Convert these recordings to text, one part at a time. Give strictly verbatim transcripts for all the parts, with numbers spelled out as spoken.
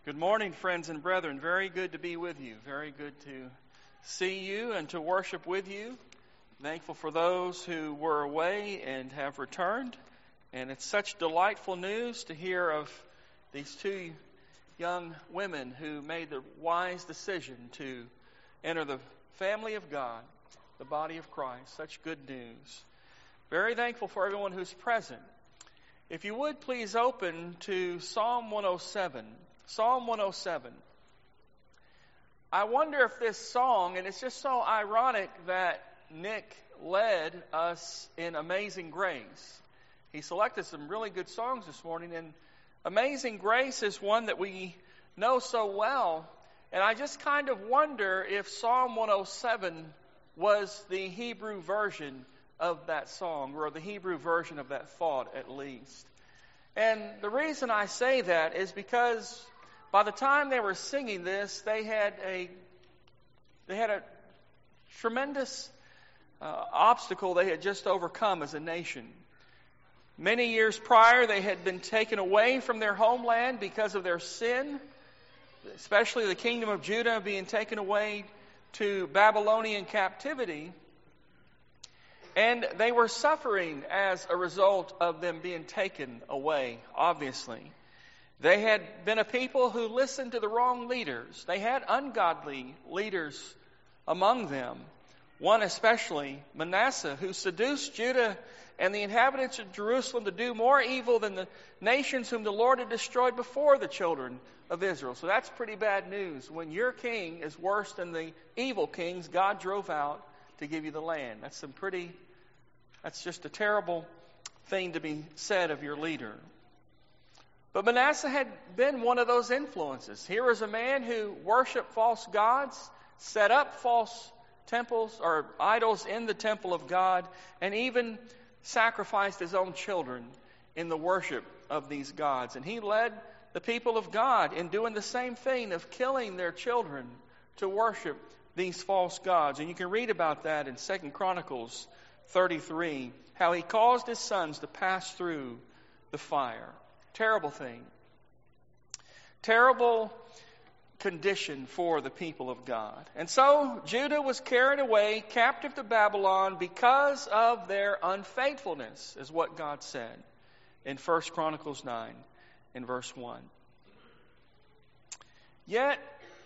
Good morning, friends and brethren. Very good to be with you. Very good to see you and to worship with you. Thankful for those who were away and have returned. And it's such delightful news to hear of these two young women who made the wise decision to enter the family of God, the body of Christ. Such good news. Very thankful for everyone who's present. If you would, please open to Psalm one oh seven. Psalm one oh seven. I wonder if this song, and it's just so ironic that Nick led us in Amazing Grace. He selected some really good songs this morning, and Amazing Grace is one that we know so well. And I just kind of wonder if Psalm one oh seven was the Hebrew version of that song, or the Hebrew version of that thought at least. And the reason I say that is because by the time they were singing this, they had a they had a tremendous uh, obstacle they had just overcome as a nation. Many years prior, they had been taken away from their homeland because of their sin, especially the kingdom of Judah being taken away to Babylonian captivity. And they were suffering as a result of them being taken away, obviously. They had been a people who listened to the wrong leaders. They had ungodly leaders among them. One especially, Manasseh, who seduced Judah and the inhabitants of Jerusalem to do more evil than the nations whom the Lord had destroyed before the children of Israel. So that's pretty bad news. When your king is worse than the evil kings God drove out to give you the land. That's some pretty, that's just a terrible thing to be said of your leader. But Manasseh had been one of those influences. Here was a man who worshiped false gods, set up false temples or idols in the temple of God, and even sacrificed his own children in the worship of these gods. And he led the people of God in doing the same thing of killing their children to worship these false gods. And you can read about that in Second Chronicles thirty-three, how he caused his sons to pass through the fire. Terrible thing. Terrible condition for the people of God. And so Judah was carried away captive to Babylon because of their unfaithfulness, is what God said in First Chronicles nine in verse one. Yet,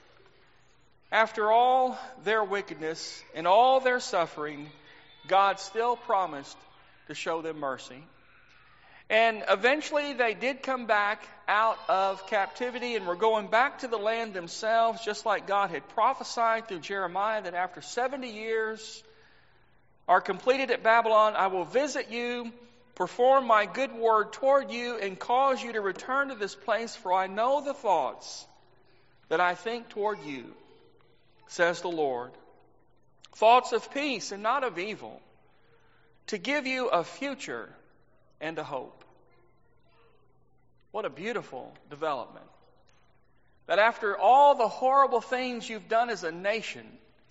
after all their wickedness and all their suffering, God still promised to show them mercy. And eventually they did come back out of captivity and were going back to the land themselves, just like God had prophesied through Jeremiah that after seventy years are completed at Babylon, I will visit you, perform my good word toward you, and cause you to return to this place, for I know the thoughts that I think toward you, says the Lord. Thoughts of peace and not of evil, to give you a future and a hope. What a beautiful development. That after all the horrible things you've done as a nation,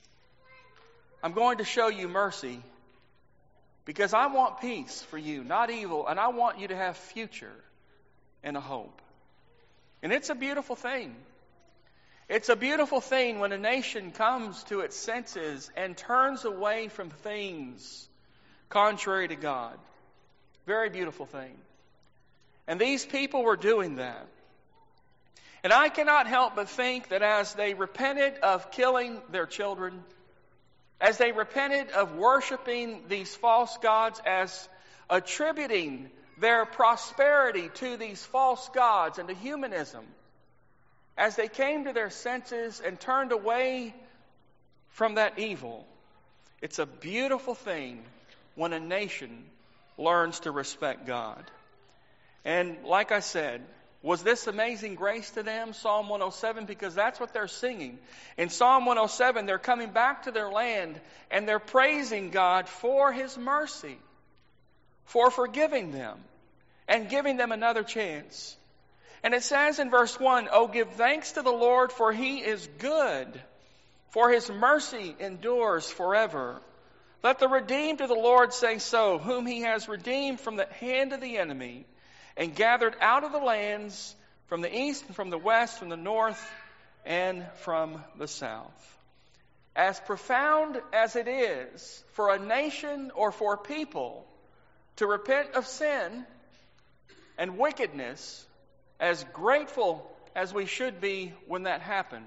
I'm going to show you mercy because I want peace for you, not evil, and I want you to have future and a hope. And it's a beautiful thing. It's a beautiful thing when a nation comes to its senses and turns away from things contrary to God. Very beautiful thing. And these people were doing that. And I cannot help but think that as they repented of killing their children, as they repented of worshiping these false gods, as attributing their prosperity to these false gods and to humanism, as they came to their senses and turned away from that evil, it's a beautiful thing when a nation learns to respect God. And like I said, was this amazing grace to them, Psalm one oh seven? Because that's what they're singing. In Psalm one oh seven, they're coming back to their land and they're praising God for His mercy, for forgiving them and giving them another chance. And it says in verse one, "Oh, give thanks to the Lord, for He is good, for His mercy endures forever. Let the redeemed of the Lord say so, whom He has redeemed from the hand of the enemy, and gathered out of the lands from the east and from the west, from the north and from the south. As profound as it is for a nation or for people to repent of sin and wickedness, as grateful as we should be when that happens,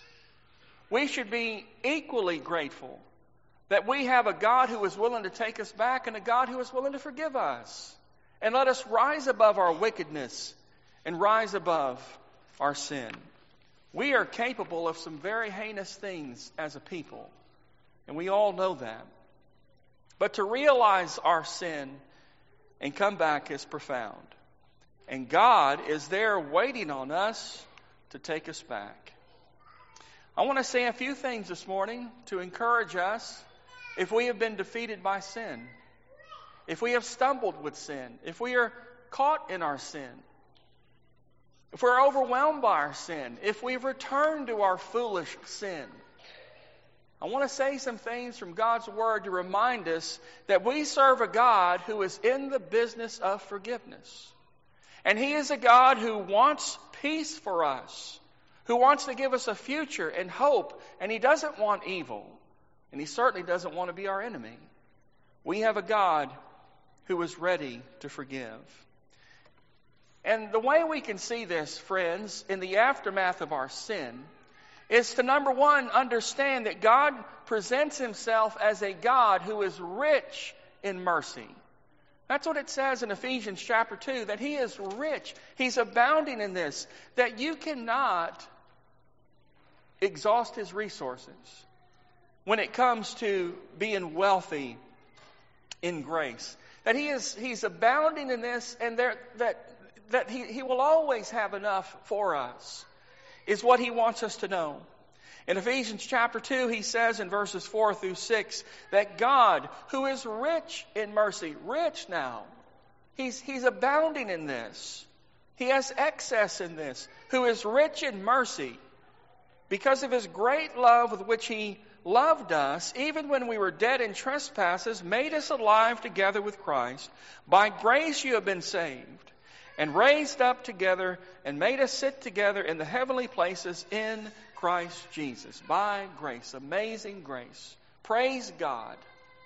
we should be equally grateful that we have a God who is willing to take us back and a God who is willing to forgive us and let us rise above our wickedness and rise above our sin. We are capable of some very heinous things as a people, and we all know that. But to realize our sin and come back is profound. And God is there waiting on us to take us back. I want to say a few things this morning to encourage us if we have been defeated by sin, if we have stumbled with sin, if we are caught in our sin, if we're overwhelmed by our sin, if we've returned to our foolish sin. I want to say some things from God's Word to remind us that we serve a God who is in the business of forgiveness. And He is a God who wants peace for us, who wants to give us a future and hope, and He doesn't want evil, and He certainly doesn't want to be our enemy. We have a God who is ready to forgive. And the way we can see this, friends, in the aftermath of our sin, is to, number one, understand that God presents Himself as a God who is rich in mercy. That's what it says in Ephesians chapter two, that He is rich. He's abounding in this, that you cannot exhaust His resources when it comes to being wealthy in grace. That He is He's abounding in this, and there, that that he, he will always have enough for us, is what He wants us to know. In Ephesians chapter two, he says in verses four through six, that God, who is rich in mercy, rich now, He's, he's abounding in this. He has excess in this, who is rich in mercy, because of His great love with which He loved us, even when we were dead in trespasses, made us alive together with Christ. By grace you have been saved, and raised up together, and made us sit together in the heavenly places in Christ Jesus. By grace. Amazing grace. Praise God.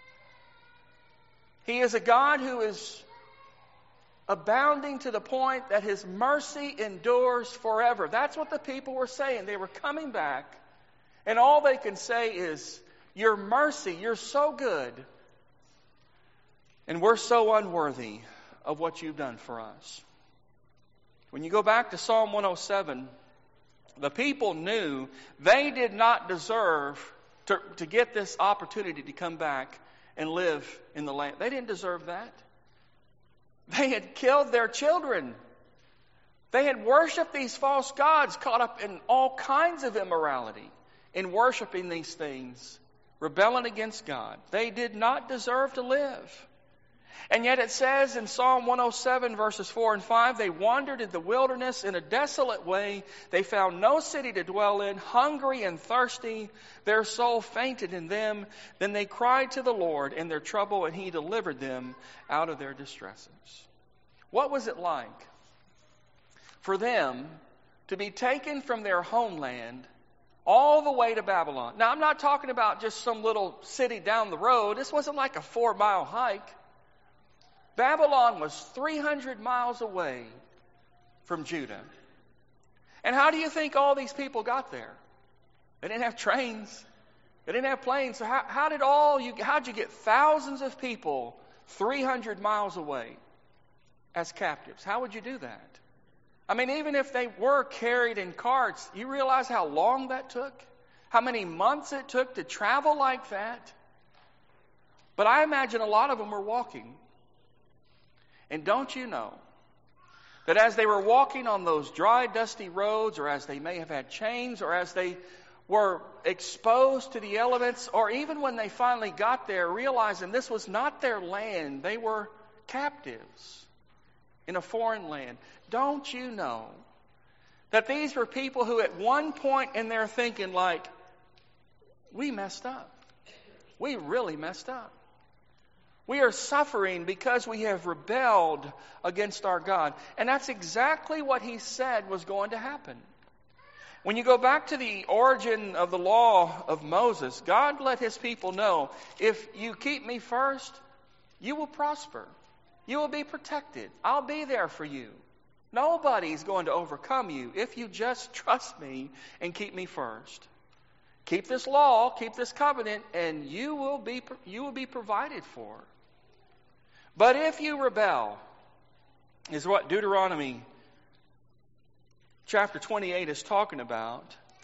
He is a God who is abounding to the point that His mercy endures forever. That's what the people were saying. They were coming back, and all they can say is, your mercy, you're so good, and we're so unworthy of what you've done for us. When you go back to Psalm one oh seven, the people knew they did not deserve to, to get this opportunity to come back and live in the land. They didn't deserve that. They had killed their children. They had worshipped these false gods, caught up in all kinds of immorality in worshiping these things, rebelling against God. They did not deserve to live. And yet it says in Psalm one oh seven, verses four and five, they wandered in the wilderness in a desolate way. They found no city to dwell in, hungry and thirsty. Their soul fainted in them. Then they cried to the Lord in their trouble, and He delivered them out of their distresses. What was it like for them to be taken from their homeland all the way to Babylon? Now, I'm not talking about just some little city down the road. This wasn't like a four-mile hike. Babylon was three hundred miles away from Judah. And how do you think all these people got there? They didn't have trains. They didn't have planes. So how, how did all you, how'd you get thousands of people three hundred miles away as captives? How would you do that? I mean, even if they were carried in carts, you realize how long that took? How many months it took to travel like that? But I imagine a lot of them were walking. And don't you know that as they were walking on those dry, dusty roads, or as they may have had chains, or as they were exposed to the elements, or even when they finally got there, realizing this was not their land, they were captives in a foreign land. Don't you know that these were people who at one point in their thinking, like, we messed up. We really messed up. We are suffering because we have rebelled against our God. And that's exactly what he said was going to happen. When you go back to the origin of the law of Moses, God let his people know, if you keep me first, you will prosper. You will be protected. I'll be there for you. Nobody's going to overcome you if you just trust me and keep me first. Keep this law, keep this covenant, and you will be you will be provided for. But if you rebel, is what Deuteronomy chapter twenty-eight is talking about.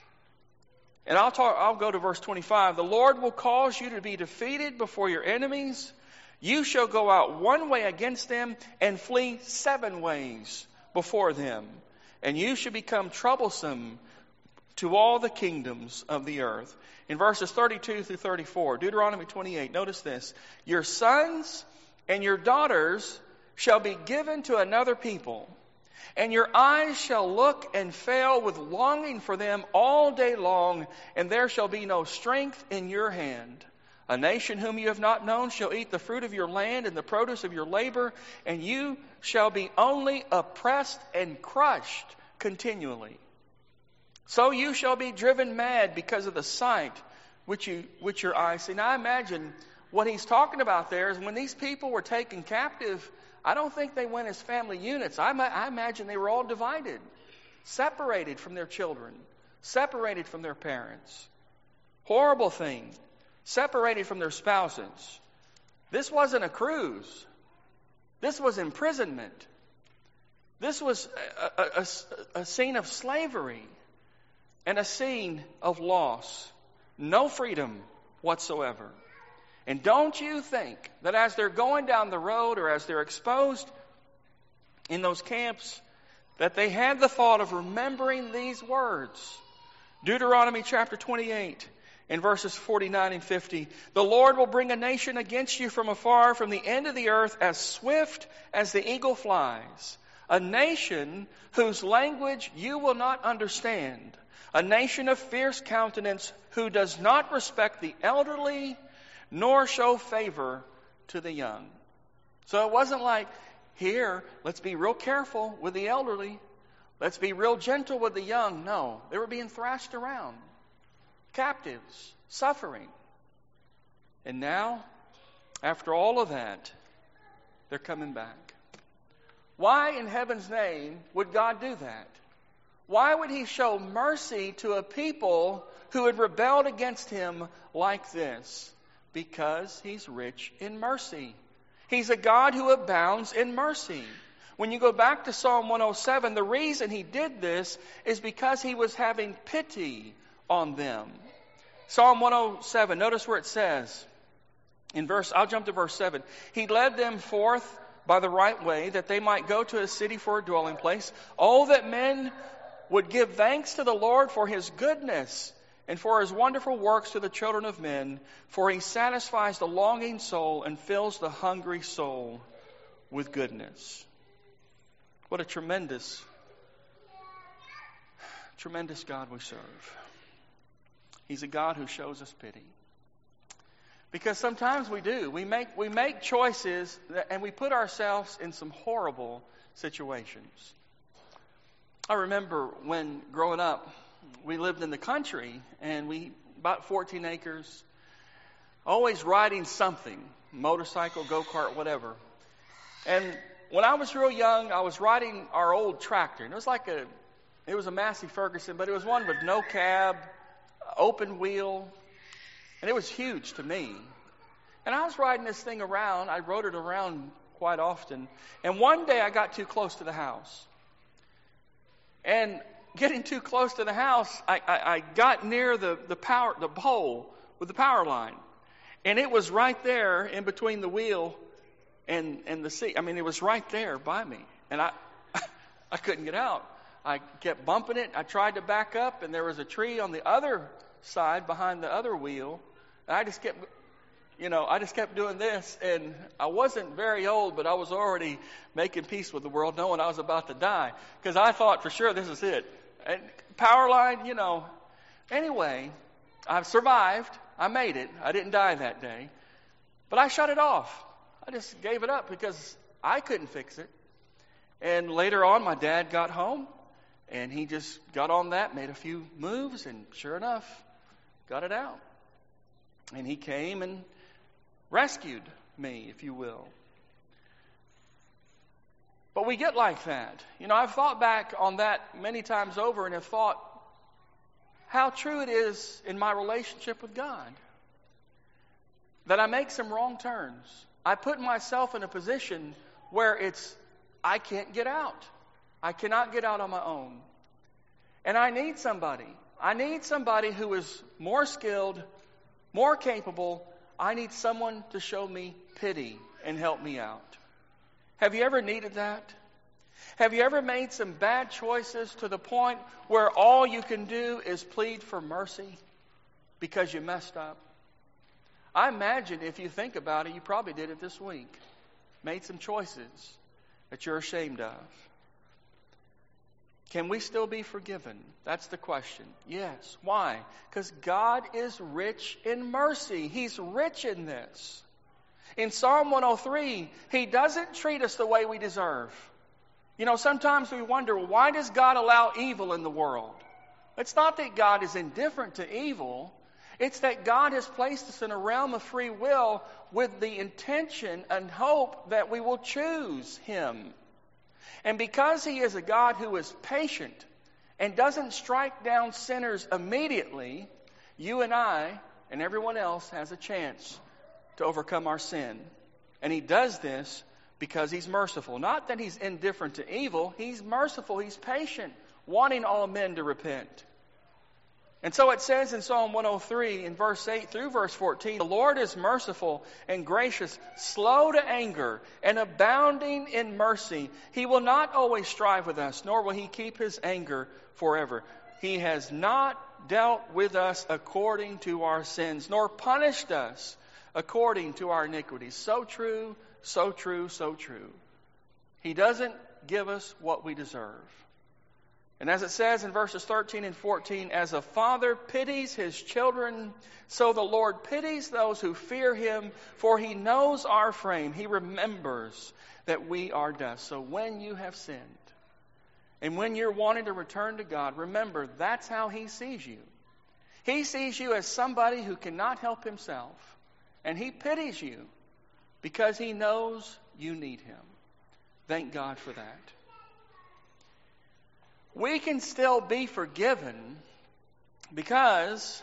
And I'll talk I'll go to verse twenty-five. The Lord will cause you to be defeated before your enemies. You shall go out one way against them and flee seven ways before them. And you shall become troublesome to all the kingdoms of the earth. In verses thirty-two through thirty-four, Deuteronomy twenty-eight, notice this. Your sons and your daughters shall be given to another people, and your eyes shall look and fail with longing for them all day long, and there shall be no strength in your hand. A nation whom you have not known shall eat the fruit of your land and the produce of your labor, and you shall be only oppressed and crushed continually. So you shall be driven mad because of the sight which you which your eyes see. Now I imagine what he's talking about there is when these people were taken captive, I don't think they went as family units. I, I imagine they were all divided, separated from their children, separated from their parents. Horrible thing. Separated from their spouses. This wasn't a cruise. This was imprisonment. This was a, a, a, a scene of slavery and a scene of loss. No freedom whatsoever. And don't you think that as they're going down the road or as they're exposed in those camps, that they had the thought of remembering these words. Deuteronomy chapter twenty-eight in verses forty-nine and fifty. The Lord will bring a nation against you from afar, from the end of the earth, as swift as the eagle flies. A nation whose language you will not understand. A nation of fierce countenance who does not respect the elderly nor show favor to the young. So it wasn't like, here, let's be real careful with the elderly. Let's be real gentle with the young. No, they were being thrashed around. Captives, suffering. And now, after all of that, they're coming back. Why in heaven's name would God do that? Why would he show mercy to a people who had rebelled against him like this? Because he's rich in mercy. He's a God who abounds in mercy. When you go back to Psalm one oh seven, the reason he did this is because he was having pity on them. Psalm one oh seven, notice where it says, in verse, I'll jump to verse seven. He led them forth by the right way, that they might go to a city for a dwelling place. Oh, that men would give thanks to the Lord for his goodness and for his wonderful works to the children of men, for he satisfies the longing soul and fills the hungry soul with goodness. What a tremendous, tremendous God we serve. He's a God who shows us pity. Because sometimes we do. We make, we make choices that, and we put ourselves in some horrible situations. I remember when growing up, we lived in the country, and we about fourteen acres, always riding something, motorcycle, go-kart, whatever. And when I was real young, I was riding our old tractor. And it was like a, it was a Massey Ferguson, but it was one with no cab, open wheel, and it was huge to me. And I was riding this thing around. I rode it around quite often. And one day I got too close to the house. And getting too close to the house, I, I, I got near the, the power, the pole with the power line. And it was right there in between the wheel and, and the seat. I mean, it was right there by me. And I, I couldn't get out. I kept bumping it. I tried to back up, and there was a tree on the other side behind the other wheel. And I just kept, you know, I just kept doing this. And I wasn't very old, but I was already making peace with the world, knowing I was about to die. Because I thought for sure this is it. And power line, you know. Anyway, I've survived. I made it. I didn't die that day. But I shut it off. I just gave it up because I couldn't fix it. And later on, my dad got home, and he just got on that, made a few moves, and sure enough, got it out. And he came and rescued me, if you will. But we get like that. You know, I've thought back on that many times over and have thought how true it is in my relationship with God. That I make some wrong turns. I put myself in a position where it's, I can't get out. I cannot get out on my own. And I need somebody. I need somebody who is more skilled, more capable. I need someone to show me pity and help me out. Have you ever needed that? Have you ever made some bad choices to the point where all you can do is plead for mercy because you messed up? I imagine if you think about it, you probably did it this week. Made some choices that you're ashamed of. Can we still be forgiven? That's the question. Yes. Why? Because God is rich in mercy. He's rich in this. In Psalm one oh three, He doesn't treat us the way we deserve. You know, sometimes we wonder, well, why does God allow evil in the world? It's not that God is indifferent to evil. It's that God has placed us in a realm of free will with the intention and hope that we will choose Him. And because He is a God who is patient and doesn't strike down sinners immediately, you and I and everyone else has a chance to overcome our sin. And He does this because He's merciful. Not that He's indifferent to evil. He's merciful. He's patient, wanting all men to repent. And so it says in Psalm one oh three, in verse eight through verse fourteen, the Lord is merciful and gracious, slow to anger, and abounding in mercy. He will not always strive with us, nor will He keep His anger forever. He has not dealt with us according to our sins, nor punished us according to our iniquities. So true, so true, so true. He doesn't give us what we deserve. And as it says in verses thirteen and fourteen, as a father pities his children, so the Lord pities those who fear Him, for He knows our frame. He remembers that we are dust. So when you have sinned, and when you're wanting to return to God, remember that's how He sees you. He sees you as somebody who cannot help himself. And He pities you because He knows you need Him. Thank God for that. We can still be forgiven because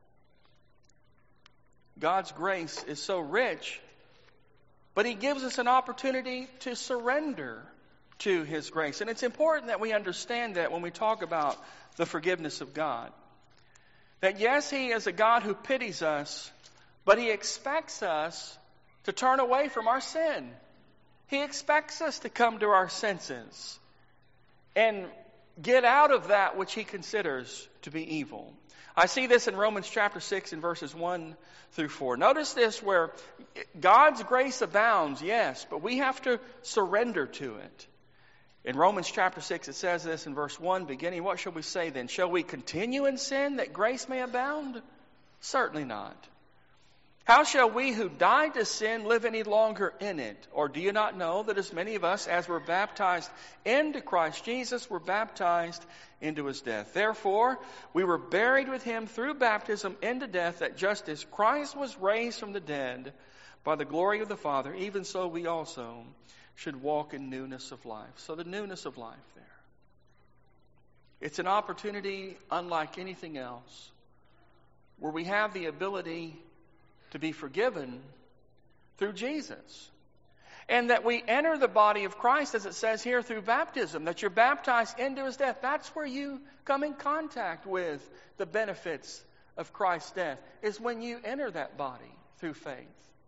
God's grace is so rich, but He gives us an opportunity to surrender to His grace. And it's important that we understand that when we talk about the forgiveness of God. That yes, He is a God who pities us, but He expects us to turn away from our sin. He expects us to come to our senses and get out of that which He considers to be evil. I see this in Romans chapter six in verses one through four. Notice this, where God's grace abounds, yes, but we have to surrender to it. In Romans chapter six, it says this in verse one, beginning, what shall we say then? Shall we continue in sin that grace may abound? Certainly not. How shall we who died to sin live any longer in it? Or do you not know that as many of us as were baptized into Christ Jesus were baptized into His death? Therefore, we were buried with Him through baptism into death, that just as Christ was raised from the dead by the glory of the Father, even so we also should walk in newness of life. So the newness of life there. It's an opportunity unlike anything else, where we have the ability to be forgiven through Jesus. And that we enter the body of Christ, as it says here, through baptism. That you're baptized into His death. That's where you come in contact with the benefits of Christ's death, is when you enter that body through faith.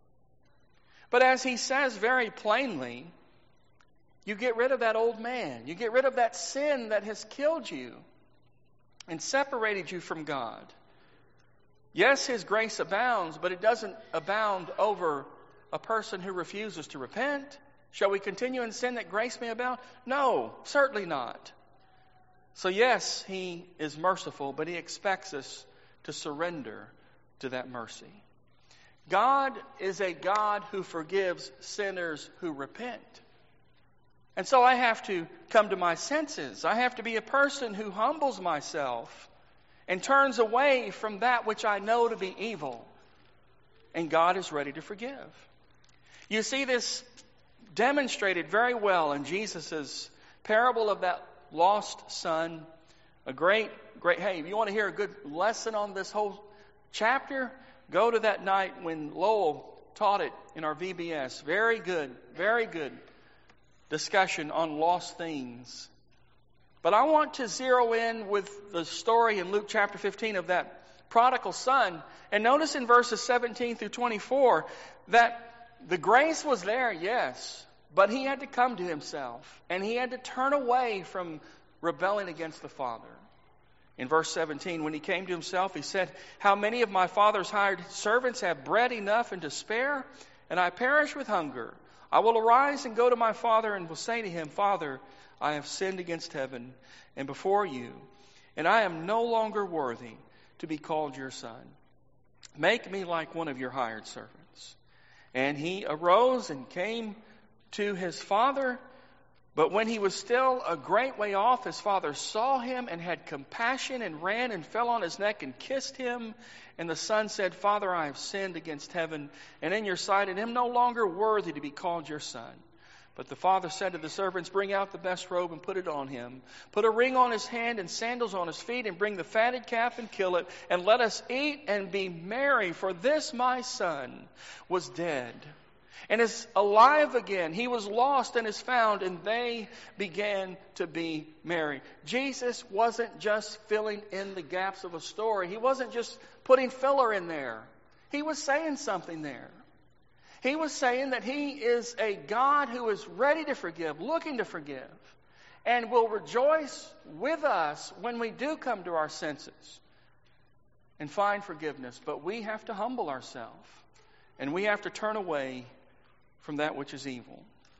But as He says very plainly, you get rid of that old man. You get rid of that sin that has killed you and separated you from God. Yes, His grace abounds, but it doesn't abound over a person who refuses to repent. Shall we continue in sin that grace may abound? No, certainly not. So yes, He is merciful, but He expects us to surrender to that mercy. God is a God who forgives sinners who repent. And so I have to come to my senses. I have to be a person who humbles myself and turns away from that which I know to be evil. And God is ready to forgive. You see this demonstrated very well in Jesus' parable of that lost son. A great, great, hey, if you want to hear a good lesson on this whole chapter, go to that night when Lowell taught it in our V B S. Very good, very good discussion on lost things. But I want to zero in with the story in Luke chapter fifteen of that prodigal son. And notice in verses seventeen through twenty-four that the grace was there, yes, but he had to come to himself. And he had to turn away from rebelling against the Father. In verse seventeen, when he came to himself, he said, "How many of my father's hired servants have bread enough and to spare, and I perish with hunger? I will arise and go to my father and will say to him, Father, I have sinned against heaven and before you, and I am no longer worthy to be called your son. Make me like one of your hired servants." And he arose and came to his father. But when he was still a great way off, his father saw him and had compassion and ran and fell on his neck and kissed him. And the son said, "Father, I have sinned against heaven and in your sight, and am no longer worthy to be called your son." But the father said to the servants, "Bring out the best robe and put it on him. Put a ring on his hand and sandals on his feet, and bring the fatted calf and kill it. And let us eat and be merry, for this my son was dead and is alive again. He was lost and is found," and they began to be merry. Jesus wasn't just filling in the gaps of a story. He wasn't just putting filler in there. He was saying something there. He was saying that He is a God who is ready to forgive, looking to forgive, and will rejoice with us when we do come to our senses and find forgiveness. But we have to humble ourselves, and we have to turn away from that which is evil.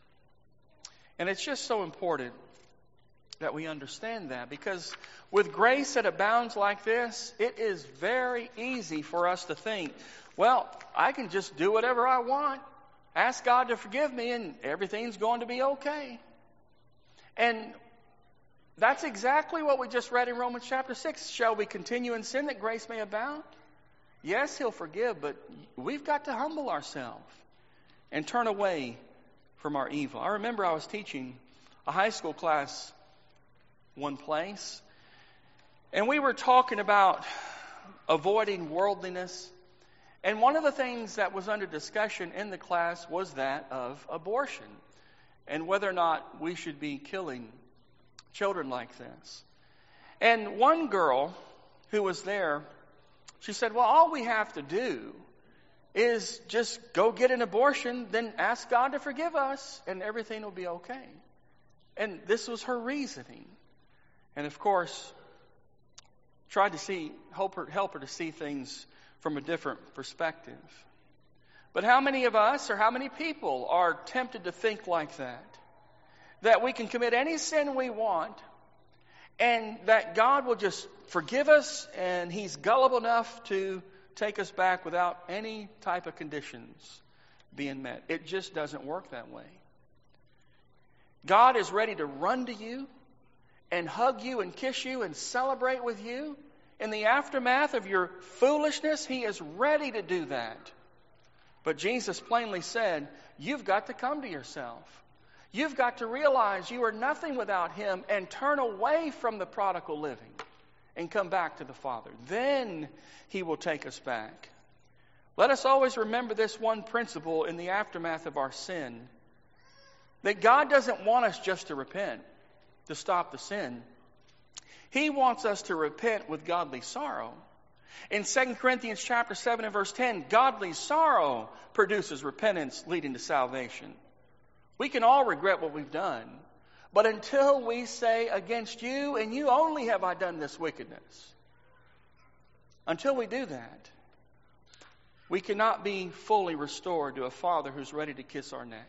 And it's just so important that we understand that, because with grace that abounds like this, it is very easy for us to think, well, I can just do whatever I want, ask God to forgive me, and everything's going to be okay. And that's exactly what we just read in Romans chapter six. Shall we continue in sin that grace may abound? Yes, He'll forgive, but we've got to humble ourselves and turn away from our evil. I remember I was teaching a high school class one place, and we were talking about avoiding worldliness. And one of the things that was under discussion in the class was that of abortion and whether or not we should be killing children like this. And one girl who was there, she said, "Well, all we have to do is just go get an abortion, then ask God to forgive us, and everything will be okay." And this was her reasoning. And of course, tried to see, help her, help her to see things from a different perspective. But how many of us, or how many people, are tempted to think like that? That we can commit any sin we want, and that God will just forgive us, and He's gullible enough to take us back without any type of conditions being met. It just doesn't work that way. God is ready to run to you and hug you and kiss you and celebrate with you. In the aftermath of your foolishness, He is ready to do that. But Jesus plainly said, you've got to come to yourself. You've got to realize you are nothing without Him and turn away from the prodigal living and come back to the Father. Then He will take us back. Let us always remember this one principle in the aftermath of our sin, that God doesn't want us just to repent, to stop the sin. He wants us to repent with godly sorrow. In Second Corinthians chapter seven and verse ten, godly sorrow produces repentance leading to salvation. We can all regret what we've done, but until we say, against you and you only have I done this wickedness, until we do that, we cannot be fully restored to a Father who's ready to kiss our neck.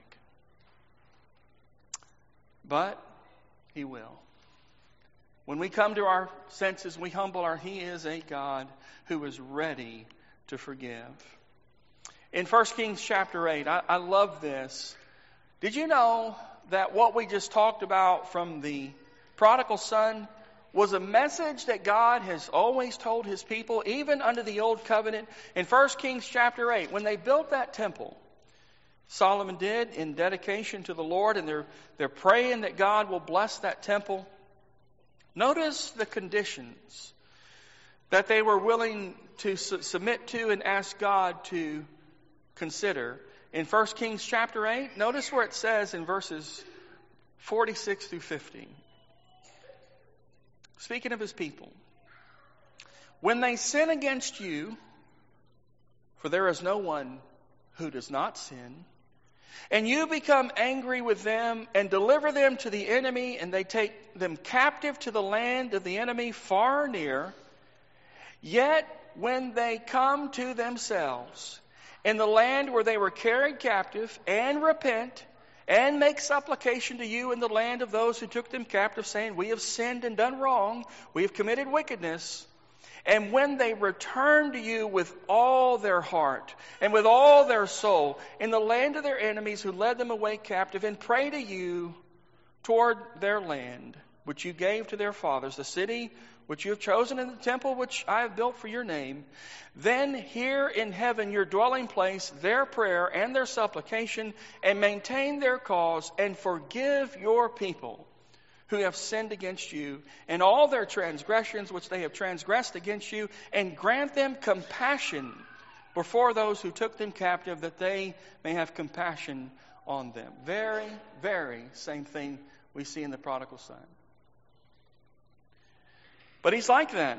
But He will. When we come to our senses, we humble our, He is a God who is ready to forgive. in First Kings chapter eight. I, I love this. Did you know that what we just talked about from the prodigal son was a message that God has always told His people, even under the Old Covenant? In First Kings chapter eight, when they built that temple, Solomon did in dedication to the Lord, and they're, they're praying that God will bless that temple. Notice the conditions that they were willing to su- submit to and ask God to consider. In First Kings chapter eight, notice where it says in verses forty-six through fifty. Speaking of His people, when they sin against you, for there is no one who does not sin, and you become angry with them and deliver them to the enemy, and they take them captive to the land of the enemy far or near, yet when they come to themselves in the land where they were carried captive, and repent, and make supplication to you in the land of those who took them captive, saying, we have sinned and done wrong, we have committed wickedness. And when they return to you with all their heart and with all their soul in the land of their enemies who led them away captive, and pray to you toward their land, which you gave to their fathers, the city which you have chosen, in the temple which I have built for your name, then hear in heaven, your dwelling place, their prayer and their supplication, and maintain their cause, and forgive your people who have sinned against you, and all their transgressions which they have transgressed against you, and grant them compassion before those who took them captive, that they may have compassion on them. Very, very same thing we see in the prodigal son. But he's like that.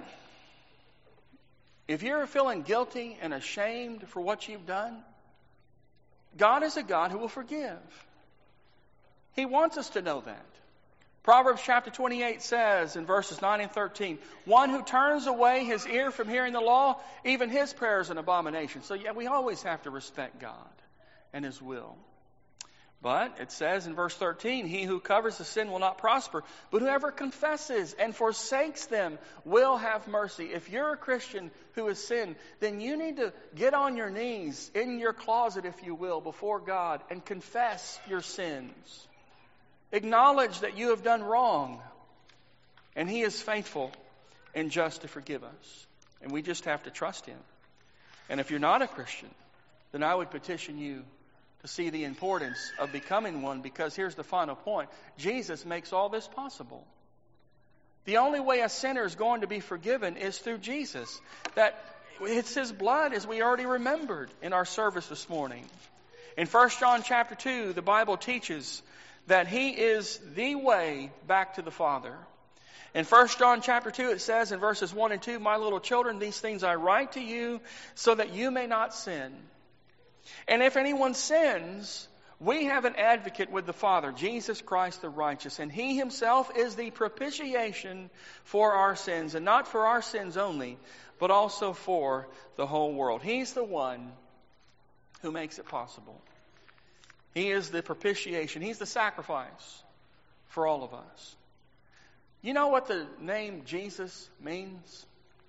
If you're feeling guilty and ashamed for what you've done, God is a God who will forgive. He wants us to know that. Proverbs chapter twenty-eight says in verses nine and thirteen, one who turns away his ear from hearing the law, even his prayer is an abomination. So yeah, we always have to respect God and His will. But it says in verse thirteen, he who covers the sin will not prosper, but whoever confesses and forsakes them will have mercy. If you're a Christian who has sinned, then you need to get on your knees in your closet, if you will, before God and confess your sins. Acknowledge that you have done wrong, and He is faithful and just to forgive us. And we just have to trust Him. And if you're not a Christian, then I would petition you to see the importance of becoming one, because here's the final point. Jesus makes all this possible. The only way a sinner is going to be forgiven is through Jesus. That it's His blood, as we already remembered in our service this morning. In First John chapter two, the Bible teaches that He is the way back to the Father. In First John chapter two, it says in verses one and two, my little children, these things I write to you so that you may not sin. And if anyone sins, we have an advocate with the Father, Jesus Christ the righteous. And He Himself is the propitiation for our sins. And not for our sins only, but also for the whole world. He's the one who makes it possible. He is the propitiation. He's the sacrifice for all of us. You know what the name Jesus means?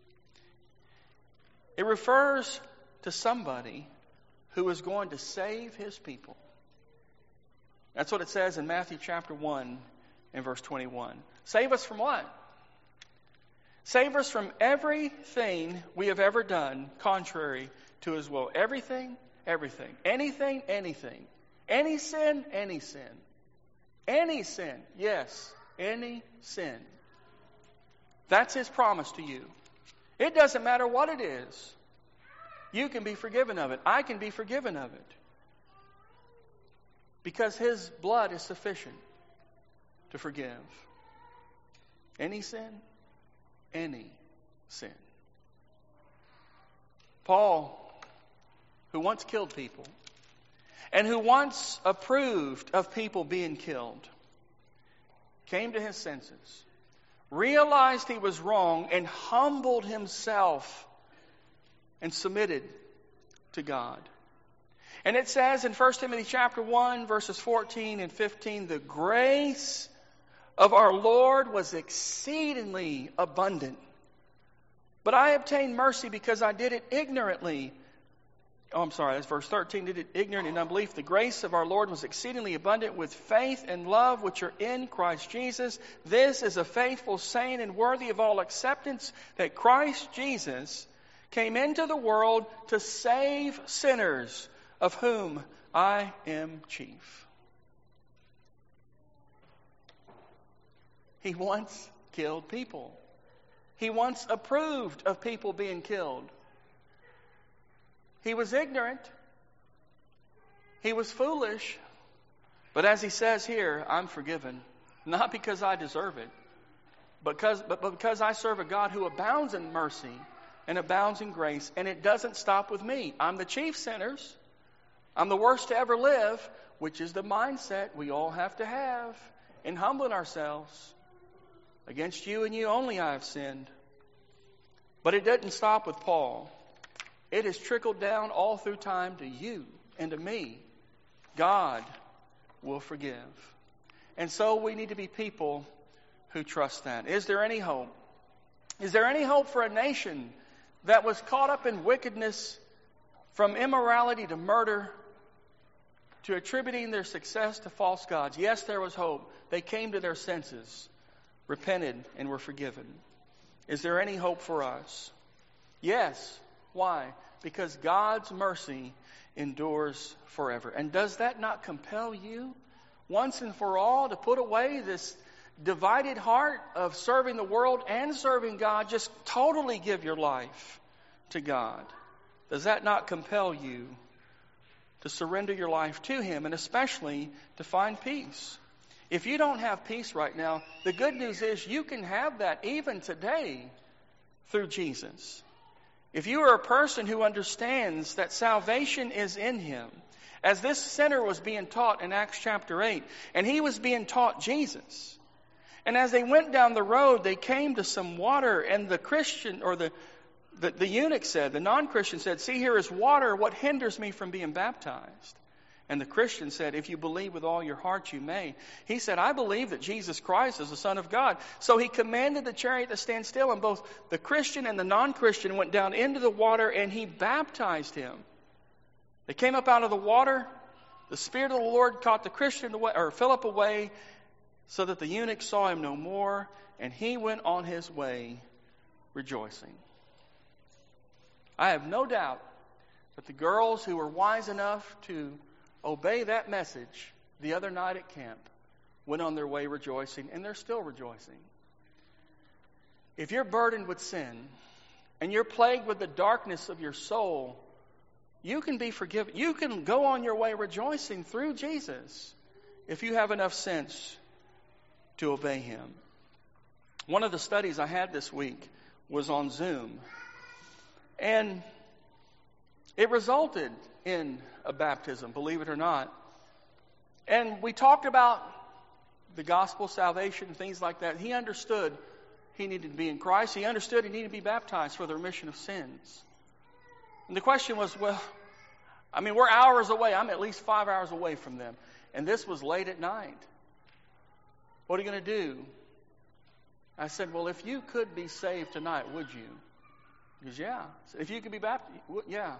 It refers to somebody who is going to save His people. That's what it says in Matthew chapter one and verse twenty-one. Save us from what? Save us from everything we have ever done contrary to His will. Everything, everything. Anything, anything. Any sin, any sin. Any sin, yes, any sin. That's His promise to you. It doesn't matter what it is. You can be forgiven of it. I can be forgiven of it. Because His blood is sufficient to forgive. Any sin, any sin. Paul, who once killed people, and who once approved of people being killed, came to his senses, realized he was wrong, and humbled himself and submitted to God. And it says in First Timothy chapter one, verses fourteen and fifteen, the grace of our Lord was exceedingly abundant. But I obtained mercy because I did it ignorantly. Oh, I'm sorry, that's verse thirteen. Ignorant in unbelief, the grace of our Lord was exceedingly abundant with faith and love which are in Christ Jesus. This is a faithful saying and worthy of all acceptance, that Christ Jesus came into the world to save sinners, of whom I am chief. He once killed people. He once approved of people being killed. He was ignorant. He was foolish. But as he says here, I'm forgiven. Not because I deserve it, because, but because I serve a God who abounds in mercy and abounds in grace. And it doesn't stop with me. I'm the chief sinners. I'm the worst to ever live, which is the mindset we all have to have in humbling ourselves. Against you and you only I have sinned. But it didn't stop with Paul. It has trickled down all through time to you and to me. God will forgive. And so we need to be people who trust that. Is there any hope? Is there any hope for a nation that was caught up in wickedness, from immorality to murder, to attributing their success to false gods? Yes, there was hope. They came to their senses, repented, and were forgiven. Is there any hope for us? Yes. Why? Because God's mercy endures forever. And does that not compel you, once and for all, to put away this divided heart of serving the world and serving God? Just totally give your life to God. Does that not compel you to surrender your life to Him, and especially to find peace? If you don't have peace right now, the good news is you can have that even today through Jesus. If you are a person who understands that salvation is in Him, as this sinner was being taught in Acts chapter eight, and he was being taught Jesus. And as they went down the road, they came to some water, and the Christian, or the, the, the eunuch said, the non-Christian said, "See, here is water. What hinders me from being baptized?" And the Christian said, "If you believe with all your heart, you may." He said, "I believe that Jesus Christ is the Son of God." So he commanded the chariot to stand still, and both the Christian and the non-Christian went down into the water, and he baptized him. They came up out of the water. The Spirit of the Lord caught the Christian away, or Philip away, so that the eunuch saw him no more, and he went on his way rejoicing. I have no doubt that the girls who were wise enough to obey that message the other night at camp went on their way rejoicing, and they're still rejoicing. If you're burdened with sin and you're plagued with the darkness of your soul, you can be forgiven. You can go on your way rejoicing through Jesus if you have enough sense to obey Him. One of the studies I had this week was on Zoom, and it resulted in a baptism, believe it or not. And we talked about the gospel, salvation, things like that. He understood he needed to be in Christ. He understood he needed to be baptized for the remission of sins. And the question was, well, I mean, we're hours away. I'm at least five hours away from them. And this was late at night. What are you going to do? I said, well, if you could be saved tonight, would you? He goes, yeah. I said, if you could be baptized, yeah.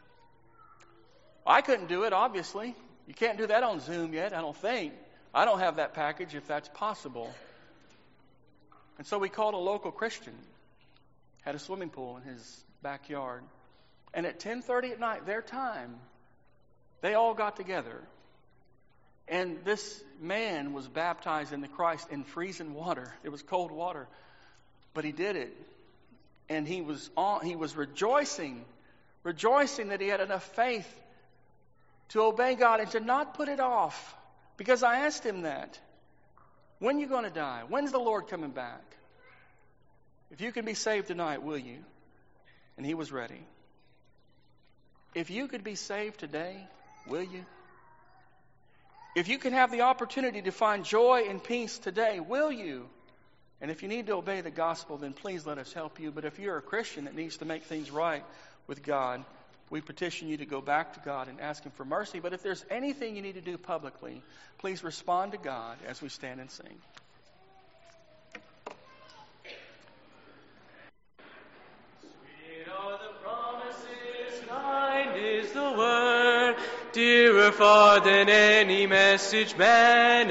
I couldn't do it, obviously. You can't do that on Zoom yet, I don't think. I don't have that package if that's possible. And so we called a local Christian. Had a swimming pool in his backyard. And at ten thirty at night, their time, they all got together. And this man was baptized into Christ in freezing water. It was cold water. But he did it. And he was on, he was rejoicing, rejoicing that he had enough faith to obey God and to not put it off. Because I asked him that. When are you going to die? When's the Lord coming back? If you can be saved tonight, will you? And he was ready. If you could be saved today, will you? If you can have the opportunity to find joy and peace today, will you? And if you need to obey the gospel, then please let us help you. But if you're a Christian that needs to make things right with God, we petition you to go back to God and ask Him for mercy. But if there's anything you need to do publicly, please respond to God as we stand and sing. Sweet are the promises, kind is the dearer far than any message man